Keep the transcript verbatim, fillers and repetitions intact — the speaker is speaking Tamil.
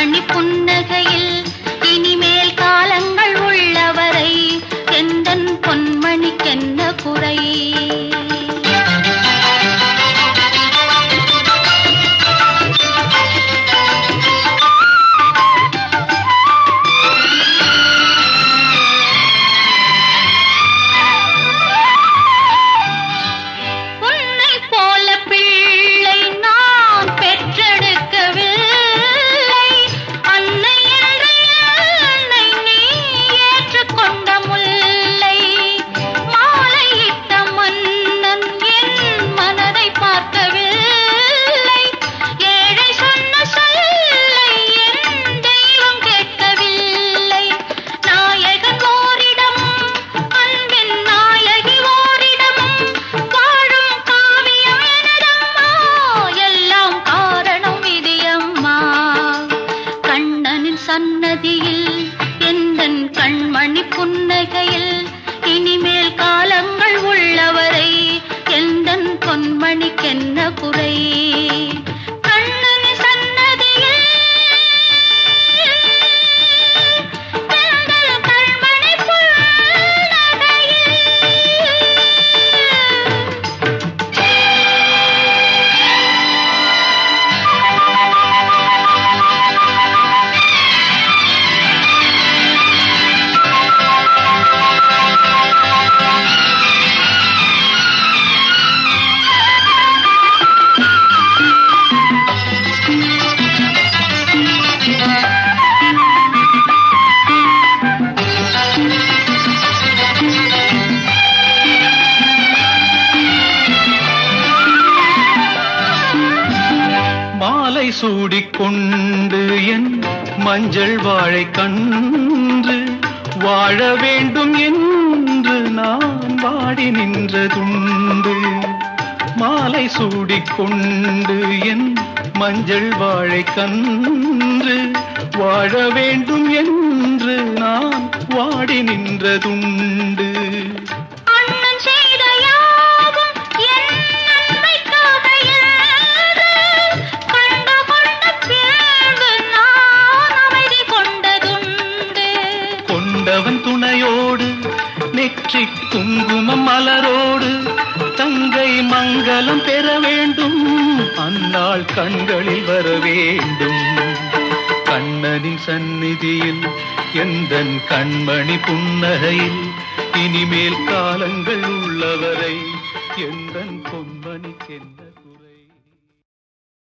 கண்மணி புன்னகையில் இனிமேல் காலங்கள் உள்ளவரை எந்தன் பொன்மணிக்கென்ன குறை? சன்னதியில் எந்தன் கண்மணி புன்னகையில் இனிமேல் காலங்கள் உள்ளவரை எந்தன் பொன்மணிக்கென்ன குறை? கண்ணனின் சன்னதியில் எந்தன் கண்மணி மாலை சூடிக்கொண்டு என் மஞ்சள் வாழை கன்று வாழ வேண்டும் என்று நான் வாடி நின்றதுண்டு. மாலை சூடிக்கொண்டு என் மஞ்சள் வாழை கன்று வாழ வேண்டும் என்று நான் வாடி நின்றதுண்டு. கொண்டவன் துணையோடு நெற்றி குங்குமம் மலரோடு தங்கை மங்களம் பெற வேண்டும், அந்நாள் கண்களில் வர வேண்டும். கண்ணனின் சந்நிதியில் எந்தன் கண்மணி புன்னகையில் இனிமேல் காலங்கள் உள்ளவரை எந்தன் பொன்மணிக்கென்ன